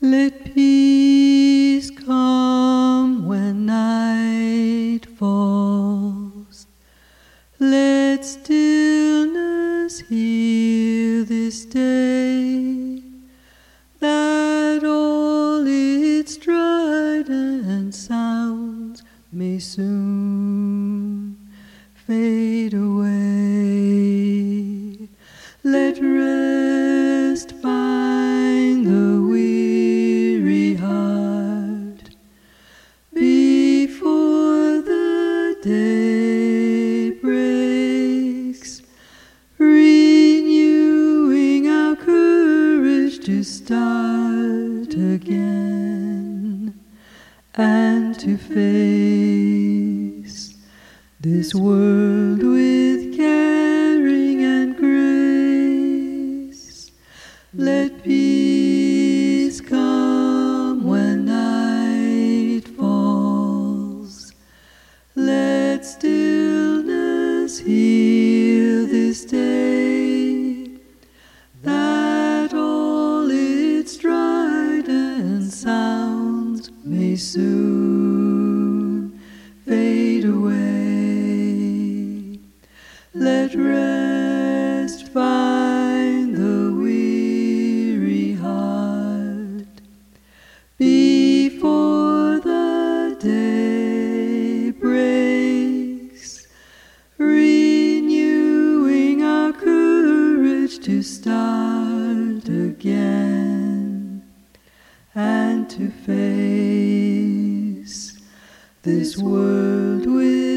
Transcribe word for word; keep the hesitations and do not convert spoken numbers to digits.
Let peace come when night falls. Let stillness heal this day, that all its strident sounds may soon fade away. Let rest find the weary heart before the day breaks, renewing our courage to start again and to face this world with caring and grace. Let peace come when night falls. Let stillness heal this day, that all its strident sounds may soon fade away. Let rest find the weary heart before the day breaks, renewing our courage to start again and to face this world with